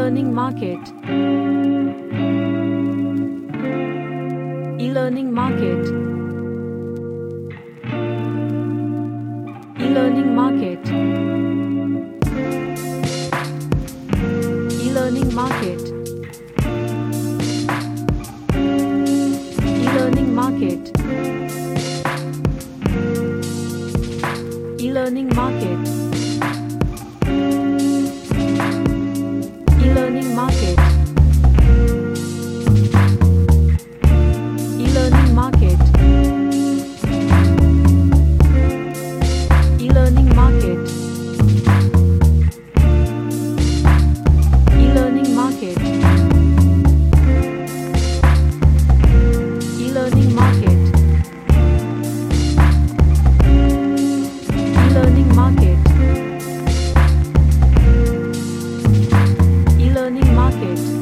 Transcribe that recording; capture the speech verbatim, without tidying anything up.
E-learning market. E-learning market. E-learning market. E-learning market. E-learning market. E-learning market. E-learning market. E-learning market. E-learning market. E-learning market. E-learning market. E-learning market. E-learning market.